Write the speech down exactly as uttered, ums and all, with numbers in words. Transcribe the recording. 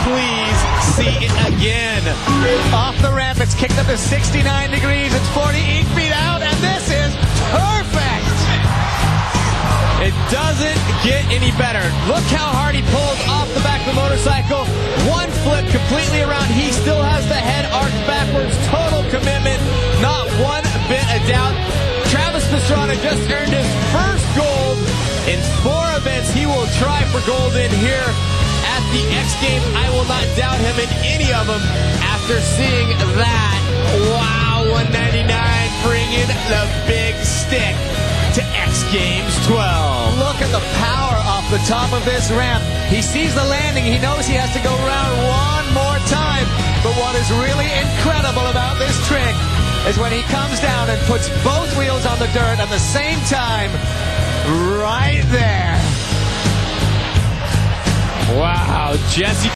please see it again. Off the ramp, it's kicked up to sixty-nine degrees. It's forty-eight feet out, and this is perfect. It doesn't get any better. Look how hard he pulls off the back of the motorcycle. One flip completely around. He still has the head arched backwards. Total commitment. Not one bit of doubt. Travis Pastrana just earned his first gold in four events. He will try for gold in here at the X Games. I will not doubt him in any of them after seeing that. Wow, one ninety-nine bringing the big stick to X Games twelve. Look at the power off the top of this ramp. He sees the landing. He knows he has to go around one more time. But what is really incredible about this trick is when he comes down and puts both wheels on the dirt at the same time, right there. Wow, Jesse.